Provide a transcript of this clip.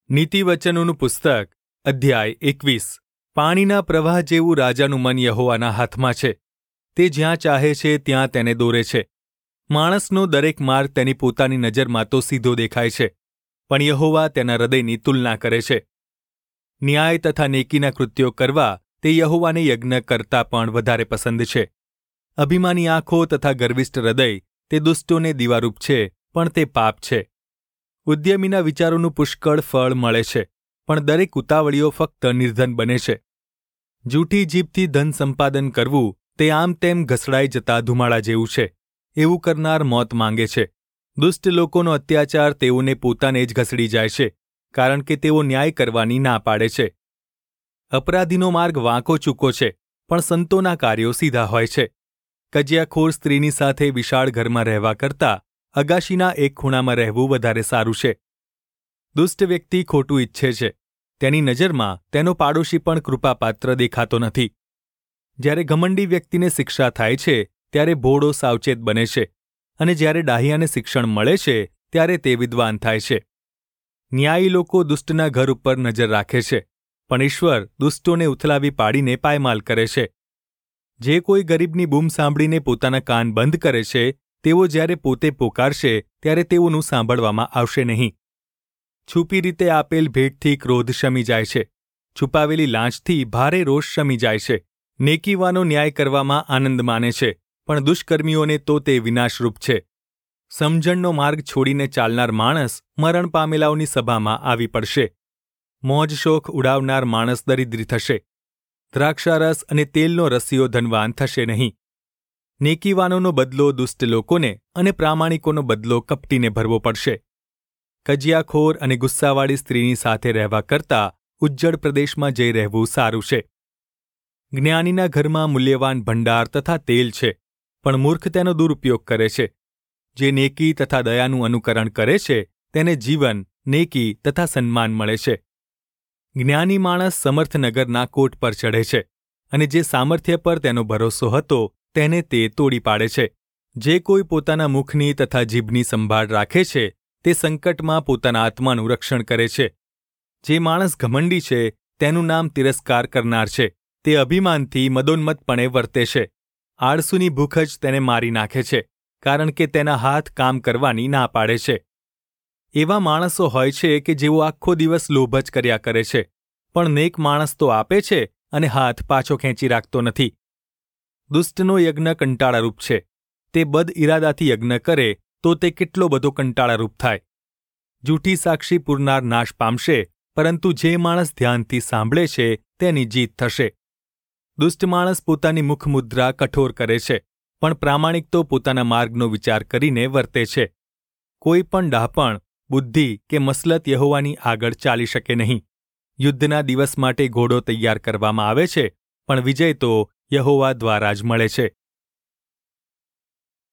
નીતિવચનોનું પુસ્તક અધ્યાય 21 પાણીના પ્રવાહ જેવું રાજાનું મન યહોવાના હાથમાં છે. તે જ્યાં ચાહે છે ત્યાં તેને દોરે છે. માણસનો દરેક માર્ગ તેની પોતાની નજરમાં તો સીધો દેખાય છે, પણ યહોવા તેના હૃદયની તુલના કરે છે. ન્યાય તથા નેકીના કૃત્યો કરવા તે યહોવાને યજ્ઞ કરતાં પણ વધારે પસંદ છે. અભિમાની આંખો તથા ગર્વિષ્ઠ હૃદય તે દુષ્ટોને દીવારૂપ છે, પણ તે પાપ છે. ઉદ્યમીના વિચારોનું પુષ્કળ ફળ મળે છે, પણ દરેક ઉતાવળીઓ ફક્ત નિર્ધન બને છે. જૂઠી જીભથી ધન સંપાદન કરવું તે આમ તેમ ઘસડાઈ જતા ધુમાડા જેવું છે. એવું કરનાર મોત માંગે છે. દુષ્ટ લોકોનો અત્યાચાર તેઓને પોતાને જ ઘસડી જાય છે, કારણ કે તેઓ ન્યાય કરવાની ના પાડે છે. અપરાધીનો માર્ગ વાંકો ચૂકો છે, પણ સંતોના કાર્યો સીધા હોય છે. કજિયાખોર સ્ત્રીની સાથે વિશાળ ઘરમાં રહેવા કરતાં અગાશીના એક ખૂણામાં રહેવું વધારે સારું છે. દુષ્ટ વ્યક્તિ ખોટું ઈચ્છે છે. તેની નજરમાં તેનો પાડોશી પણ કૃપાપાત્ર દેખાતો નથી. જ્યારે ઘમંડી વ્યક્તિને શિક્ષા થાય છે ત્યારે ભોળો સાવચેત બને છે, અને જ્યારે ડાહ્યાને શિક્ષણ મળે છે ત્યારે તે વિદ્વાન થાય છે. ન્યાયી લોકો દુષ્ટના ઘર ઉપર નજર રાખે છે, પણ ઈશ્વર દુષ્ટોને ઉથલાવી પાડીને પાયમાલ કરે છે. જે કોઈ ગરીબની બૂમ સાંભળીને પોતાના કાન બંધ કરે છે, તેઓ જ્યારે પોતે પોકારશે ત્યારે તેઓનું સાંભળવામાં આવશે નહીં. છુપી રીતે આપેલ ભેટથી ક્રોધ શમી જાય છે. છુપાવેલી લાંચથી ભારે રોષ શમી જાય છે. નેકીવાનો ન્યાય કરવામાં આનંદ માને છે, પણ દુષ્કર્મીઓને તો તે વિનાશરૂપ છે. સમજણનો માર્ગ છોડીને ચાલનાર માણસ મરણ પામેલાઓની સભામાં આવી પડશે. મોજ શોખ ઉડાવનાર માણસ દરિદ્રી થશે. દ્રાક્ષારસ અને તેલનો રસિયો ધનવાન થશે નહીં. નેકીવાનોનો બદલો દુષ્ટ લોકોને અને પ્રામાણિકોનો બદલો કપટીને ભરવો પડશે. કજિયાખોર અને ગુસ્સાવાળી સ્ત્રીની સાથે રહેવા કરતાં ઉજ્જડ પ્રદેશમાં જઈ રહેવું સારું છે. જ્ઞાનીના ઘરમાં મૂલ્યવાન ભંડાર તથા તેલ છે, પણ મૂર્ખ તેનો દુરુપયોગ કરે છે. જે નેકી તથા દયાનું અનુકરણ કરે છે તેને જીવન, નેકી તથા સન્માન મળે છે. જ્ઞાની માણસ સમર્થ નગરના કોટ પર ચઢે છે, અને જે સામર્થ્ય પર તેનો ભરોસો હતો તેને તે તોડી પાડે છે. જે કોઈ પોતાના મુખની તથા જીભની સંભાળ રાખે છે તે સંકટમાં પોતાના આત્માનું રક્ષણ કરે છે. જે માણસ ઘમંડી છે તેનું નામ તિરસ્કાર કરનાર છે. તે અભિમાનથી મદોન્મત્તપણે વર્તે છે. આળસુની ભૂખ જ તેને મારી નાખે છે, કારણ કે તેના હાથ કામ કરવાની ના પાડે છે. એવા માણસો હોય છે કે જેઓ આખો દિવસ લોભ જ કર્યા કરે છે, પણ નેક માણસ તો આપે છે અને હાથ પાછો ખેંચી રાખતો નથી. દુષ્ટનો યજ્ઞ કંટાળારૂપ છે. તે બદ ઇરાદાથી યજ્ઞ કરે તો તે કેટલો બધો કંટાળારૂપ થાય. જૂઠી સાક્ષી પૂરનાર નાશ પામશે, પરંતુ જે માણસ ધ્યાનથી સાંભળે છે તેની જીત થશે. દુષ્ટ માણસ પોતાની મુખમુદ્રા કઠોર કરે છે, પણ પ્રામાણિક તો પોતાના માર્ગનો વિચાર કરીને વર્તે છે. કોઈ પણ ડહાપણ, બુદ્ધિ કે મસલત યહોવાની આગળ ચાલી શકે નહીં. યુદ્ધના દિવસ માટે ઘોડો તૈયાર કરવામાં આવે છે, પણ વિજય તો યહોવા દ્વારા જ મળે છે.